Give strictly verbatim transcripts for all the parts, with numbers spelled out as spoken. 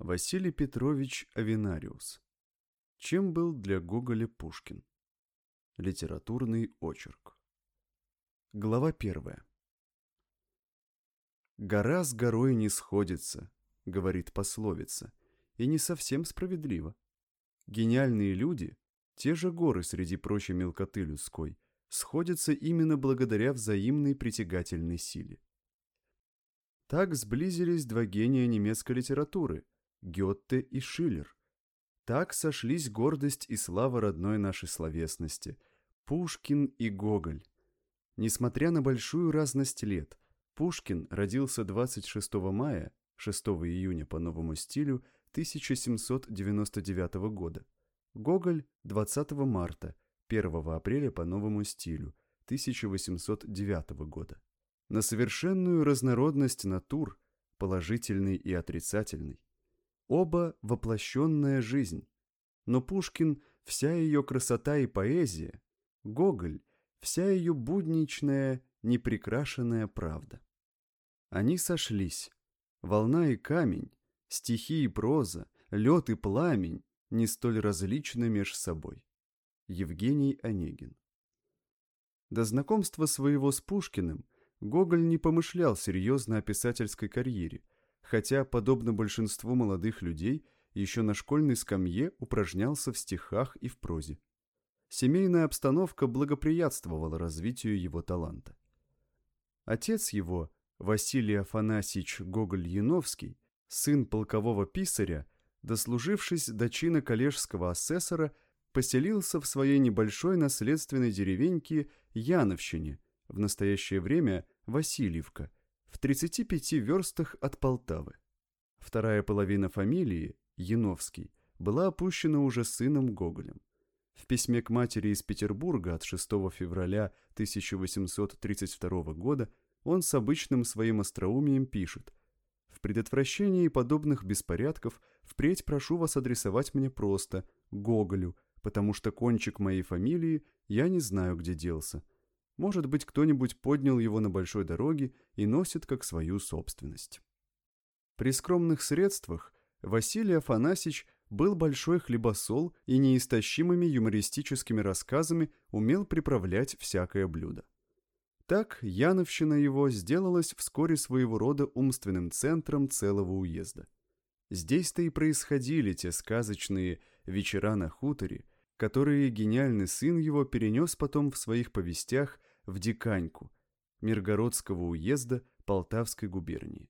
Василий Петрович Авенариус. Чем был для Гоголя Пушкин? Литературный очерк. Глава первая. «Гора с горой не сходится», — говорит пословица, и не совсем справедливо. Гениальные люди, те же горы среди прочей мелкоты людской, сходятся именно благодаря взаимной притягательной силе. Так сблизились два гения немецкой литературы — Гёте и Шиллер. Так сошлись гордость и слава родной нашей словесности — Пушкин и Гоголь. Несмотря на большую разность лет, Пушкин родился двадцать шестого мая, шестого июня по новому стилю тысяча семьсот девяносто девятого года. Гоголь двадцатого марта, первого апреля по новому стилю тысяча восемьсот девятого года. На совершенную разнородность натур, положительный и отрицательный. Оба воплощенная жизнь. Но Пушкин — вся ее красота и поэзия, Гоголь — вся ее будничная, неприкрашенная правда. Они сошлись. Волна и камень, стихи и проза, лед и пламень не столь различны меж собой. Евгений Онегин. До знакомства своего с Пушкиным Гоголь не помышлял серьезно о писательской карьере, хотя, подобно большинству молодых людей, еще на школьной скамье упражнялся в стихах и в прозе. Семейная обстановка благоприятствовала развитию его таланта. Отец его, Василий Афанасьевич Гоголь-Яновский, сын полкового писаря, дослужившись до чина коллежского асессора, поселился в своей небольшой наследственной деревеньке Яновщине, в настоящее время Васильевка, в тридцати пяти верстах от Полтавы. Вторая половина фамилии, Яновский, была опущена уже сыном Гоголем. В письме к матери из Петербурга от шестого февраля тысяча восемьсот тридцать второго года он с обычным своим остроумием пишет: «В предотвращении подобных беспорядков впредь прошу вас адресовать мне просто Гоголю, потому что кончик моей фамилии я не знаю, где делся. Может быть, кто-нибудь поднял его на большой дороге и носит как свою собственность». При скромных средствах Василий Афанасьевич был большой хлебосол и неистощимыми юмористическими рассказами умел приправлять всякое блюдо. Так Яновщина его сделалась вскоре своего рода умственным центром целого уезда. Здесь-то и происходили те сказочные вечера на хуторе, которые гениальный сын его перенес потом в своих повестях в Диканьку, Миргородского уезда Полтавской губернии.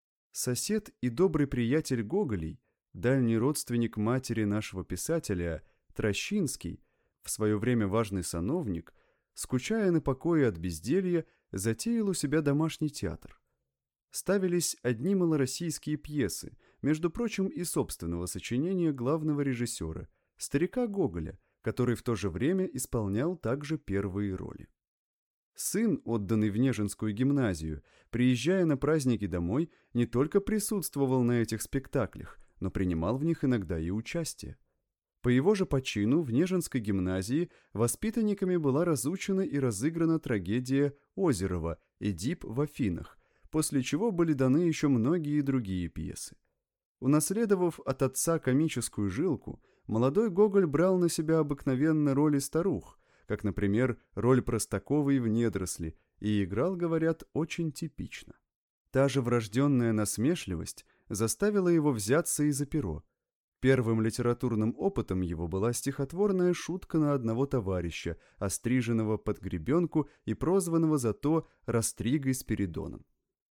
Сосед и добрый приятель Гоголей, дальний родственник матери нашего писателя Трощинский, в свое время важный сановник, скучая на покое от безделья, затеял у себя домашний театр. Ставились одни малороссийские пьесы, между прочим, и собственного сочинения главного режиссера, старика Гоголя, который в то же время исполнял также первые роли. Сын, отданный в Нежинскую гимназию, приезжая на праздники домой, не только присутствовал на этих спектаклях, но принимал в них иногда и участие. По его же почину в Нежинской гимназии воспитанниками была разучена и разыграна трагедия Озерова «Эдип в Афинах», после чего были даны еще многие другие пьесы. Унаследовав от отца комическую жилку, молодой Гоголь брал на себя обыкновенно роли старух, как, например, роль Простаковой в «Недоросли», и играл, говорят, очень типично. Та же врожденная насмешливость заставила его взяться и за перо. Первым литературным опытом его была стихотворная шутка на одного товарища, остриженного под гребенку и прозванного зато Растригой Спиридоном.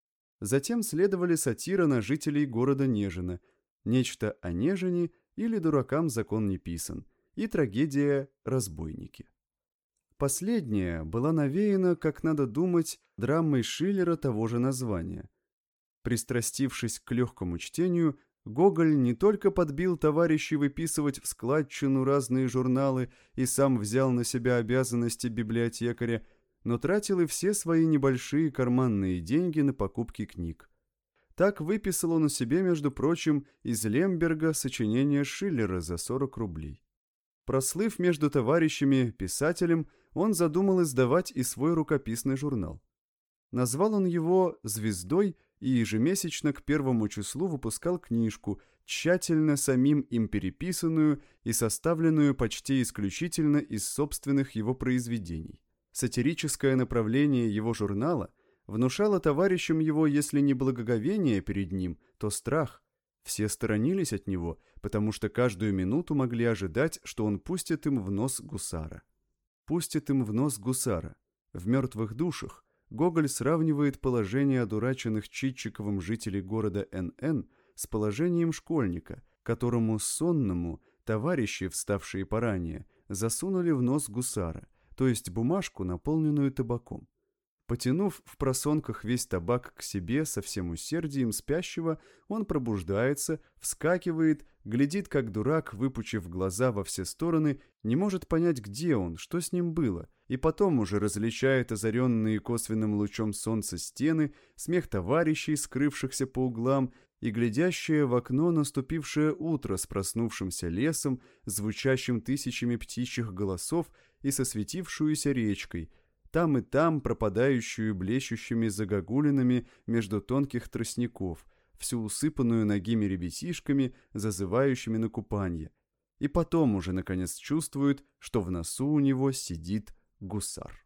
Затем следовали сатира на жителей города Нежина, нечто о Нежине или дуракам закон не писан, и трагедия «Разбойники». Последняя была навеяна, как надо думать, драмой Шиллера того же названия. Пристрастившись к легкому чтению, Гоголь не только подбил товарищей выписывать в складчину разные журналы и сам взял на себя обязанности библиотекаря, но тратил и все свои небольшие карманные деньги на покупки книг. Так выписал он у себе, между прочим, из Лемберга сочинение Шиллера за сорок рублей. Прослыв между товарищами писателем, он задумал издавать и свой рукописный журнал. Назвал он его «Звездой» и ежемесячно к первому числу выпускал книжку, тщательно самим им переписанную и составленную почти исключительно из собственных его произведений. Сатирическое направление его журнала внушало товарищам его, если не благоговение перед ним, то страх. Все сторонились от него, потому что каждую минуту могли ожидать, что он пустит им в нос гусара. Пустит им в нос гусара. В «Мертвых душах» Гоголь сравнивает положение одураченных Читчиковым жителей города Н Н с положением школьника, которому сонному товарищи, вставшие поранее, засунули в нос гусара, то есть бумажку, наполненную табаком. Потянув в просонках весь табак к себе со всем усердием спящего, он пробуждается, вскакивает, глядит как дурак, выпучив глаза во все стороны, не может понять, где он, что с ним было, и потом уже различает озаренные косвенным лучом солнца стены, смех товарищей, скрывшихся по углам, и глядящее в окно наступившее утро с проснувшимся лесом, звучащим тысячами птичьих голосов и со светившуюся речкой, там и там пропадающую блещущими загогулинами между тонких тростников, всю усыпанную нагими ребятишками, зазывающими на купанье. И потом уже, наконец, чувствует, что в носу у него сидит гусар.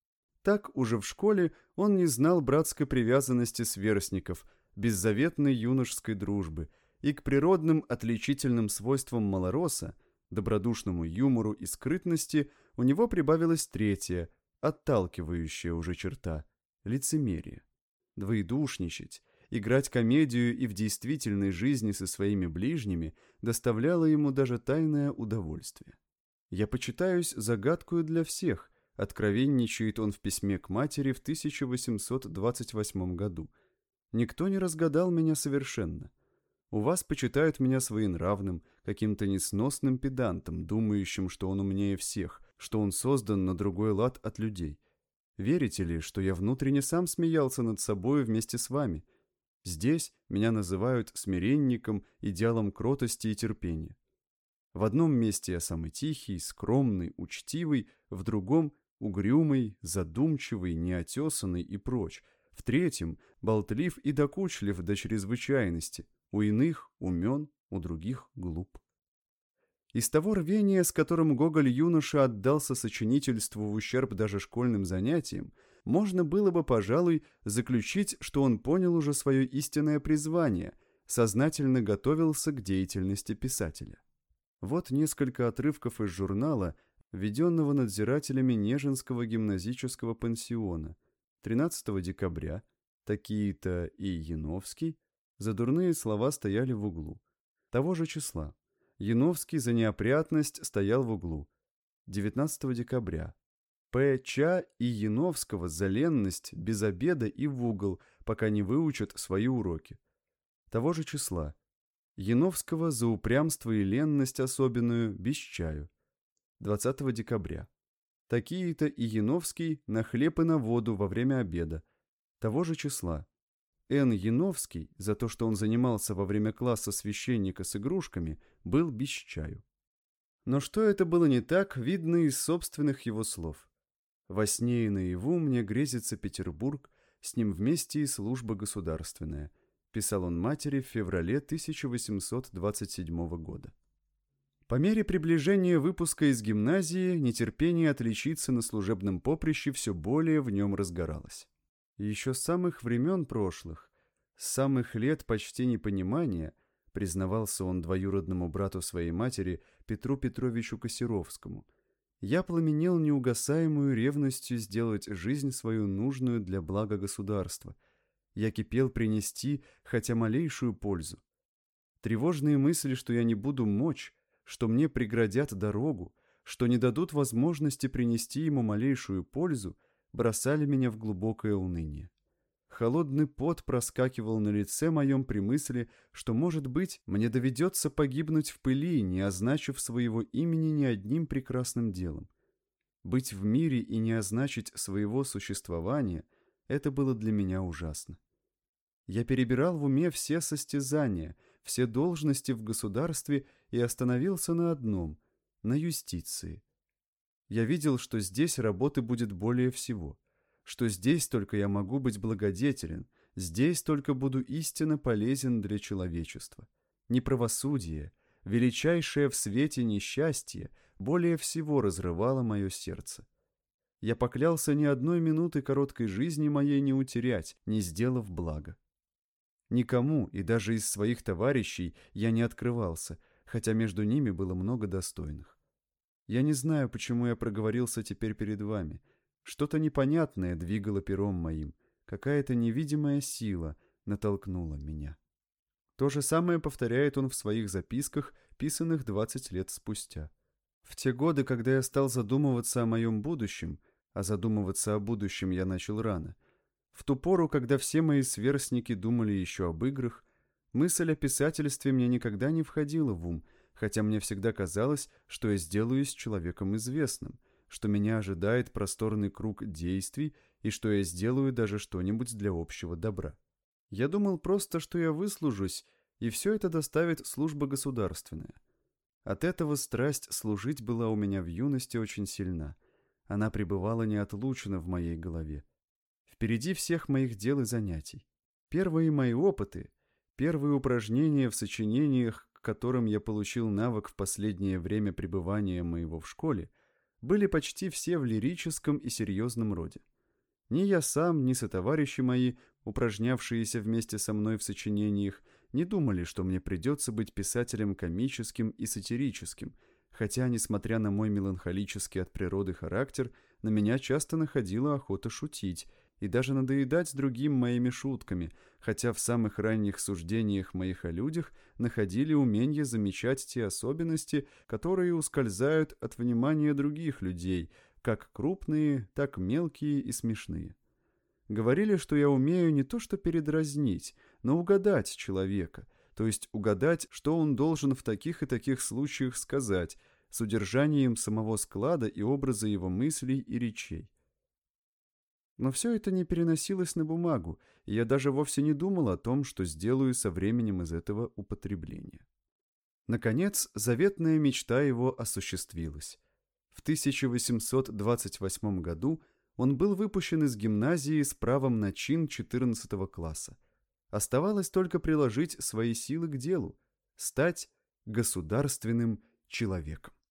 Так уже в школе он не знал братской привязанности сверстников, беззаветной юношеской дружбы, и к природным отличительным свойствам малороса, добродушному юмору и скрытности, у него прибавилась третья, отталкивающая уже черта – лицемерие. Двоедушничать, играть комедию и в действительной жизни со своими ближними доставляло ему даже тайное удовольствие. «Я почитаюсь загадкою для всех», откровенничает он в письме к матери в тысяча восемьсот двадцать восьмом году. «Никто не разгадал меня совершенно. У вас почитают меня своенравным, каким-то несносным педантом, думающим, что он умнее всех, что он создан на другой лад от людей. Верите ли, что я внутренне сам смеялся над собой вместе с вами? Здесь меня называют смиренником, идеалом кротости и терпения. В одном месте я самый тихий, скромный, учтивый, в другом – угрюмый, задумчивый, неотесанный и прочь, в третьем – болтлив и докучлив до чрезвычайности, у иных умен, у других глуп». Из того рвения, с которым Гоголь-юноша отдался сочинительству в ущерб даже школьным занятиям, можно было бы, пожалуй, заключить, что он понял уже свое истинное призвание, сознательно готовился к деятельности писателя. Вот несколько отрывков из журнала, введенного надзирателями Нежинского гимназического пансиона. тринадцатого декабря, такие-то и Яновский, за дурные слова стояли в углу. Того же числа. Яновский за неопрятность стоял в углу. девятнадцатого декабря. П. Ча и Яновского за ленность без обеда и в угол, пока не выучат свои уроки. Того же числа. Яновского за упрямство и ленность особенную без чаю. двадцатого декабря. Такие-то и Яновский на хлеб и на воду во время обеда. Того же числа. Н. Яновский, за то, что он занимался во время класса священника с игрушками, был без чаю. Но что это было не так, видно из собственных его слов. «Во сне и наяву мне грезится Петербург, с ним вместе и служба государственная», писал он матери в феврале тысяча восемьсот двадцать седьмого года. По мере приближения выпуска из гимназии нетерпение отличиться на служебном поприще все более в нем разгоралось. И еще с самых времен прошлых, с самых лет почти непонимания, признавался он двоюродному брату своей матери Петру Петровичу Косеровскому, я пламенел неугасаемую ревностью сделать жизнь свою нужную для блага государства. Я кипел принести хотя малейшую пользу. Тревожные мысли, что я не буду мочь, что мне преградят дорогу, что не дадут возможности принести ему малейшую пользу, бросали меня в глубокое уныние. Холодный пот проскакивал на лице моем при мысли, что, может быть, мне доведется погибнуть в пыли, не означив своего имени ни одним прекрасным делом. Быть в мире и не означить своего существования – это было для меня ужасно. Я перебирал в уме все состязания, все должности в государстве и остановился на одном – на юстиции. Я видел, что здесь работы будет более всего, что здесь только я могу быть благодетелен, Здесь только буду истинно полезен для человечества. Неправосудие, величайшее в свете несчастье, более всего разрывало мое сердце. Я поклялся ни одной минуты короткой жизни моей не утерять, не сделав блага. Никому, и даже из своих товарищей, я не открывался, хотя между ними было много достойных. Я не знаю, почему я проговорился теперь перед вами. Что-то непонятное двигало пером моим, какая-то невидимая сила натолкнула меня. То же самое повторяет он в своих записках, писанных двадцать лет спустя. В те годы, когда я стал задумываться о моем будущем, а задумываться о будущем я начал рано, в ту пору, когда все мои сверстники думали еще об играх, мысль о писательстве мне никогда не входила в ум, хотя мне всегда казалось, что я сделаюсь человеком известным, что меня ожидает просторный круг действий и что я сделаю даже что-нибудь для общего добра. Я думал просто, что я выслужусь, и все это доставит служба государственная. От этого страсть служить была у меня в юности очень сильна. Она пребывала неотлучно в моей голове. Впереди всех моих дел и занятий. Первые мои опыты, первые упражнения в сочинениях, к которым я получил навык в последнее время пребывания моего в школе, были почти все в лирическом и серьезном роде. Ни я сам, ни сотоварищи мои, упражнявшиеся вместе со мной в сочинениях, не думали, что мне придется быть писателем комическим и сатирическим, хотя, несмотря на мой меланхолический от природы характер, на меня часто находила охота шутить и даже надоедать другим моими шутками, хотя в самых ранних суждениях моих о людях находили уменье замечать те особенности, которые ускользают от внимания других людей, как крупные, так мелкие и смешные. Говорили, что я умею не то что передразнить, но угадать человека, то есть угадать, что он должен в таких и таких случаях сказать, с удержанием самого склада и образа его мыслей и речей. Но все это не переносилось на бумагу, и я даже вовсе не думал о том, что сделаю со временем из этого употребления. Наконец, заветная мечта его осуществилась. В тысяча восемьсот двадцать восьмом году он был выпущен из гимназии с правом на чин четырнадцатого класса. Оставалось только приложить свои силы к делу, стать государственным человеком.